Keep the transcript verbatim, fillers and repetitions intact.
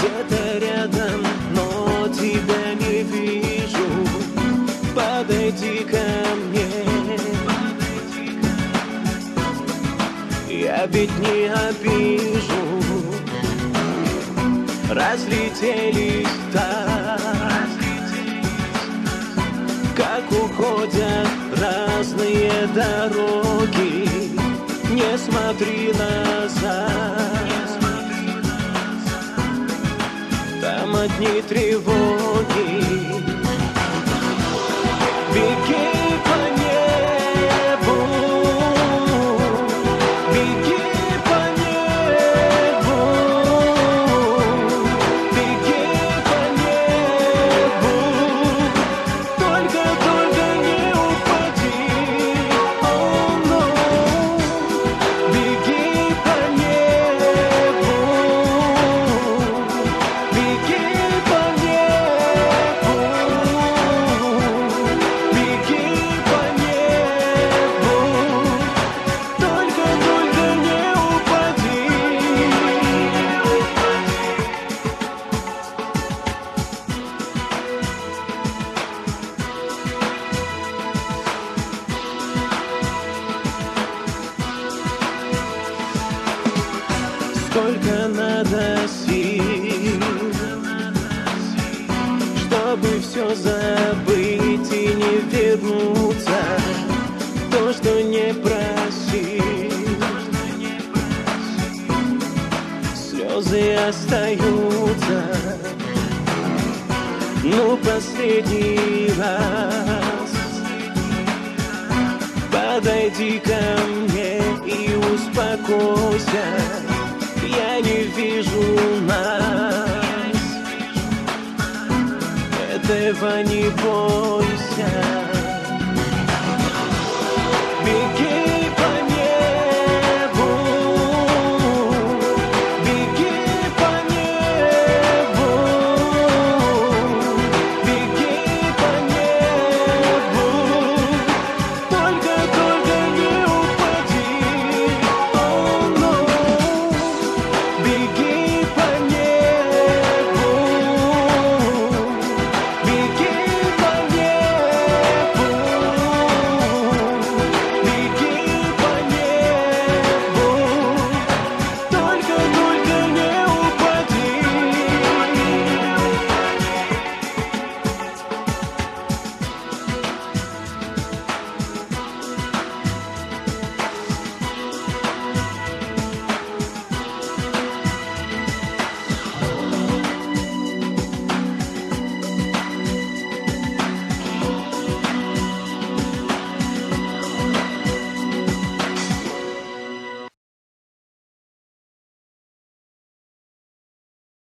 где-то рядом, но тебя не вижу. Подойди ко мне, я ведь не обижу. Разлетелись так, как уходят разные дороги. Не смотри назад, там одни тревоги. Беги по небу, беги по небу, беги по небу, только, только не упади, oh no. Беги по небу, беги по небу, беги по небу, только, только не упади. Сколько надо сил, чтобы все забыть и не вернуться, то, что не просил. Слезы остаются, ну последний раз. Подойди ко мне и успокойся, я не вижу нас, этого не бойся.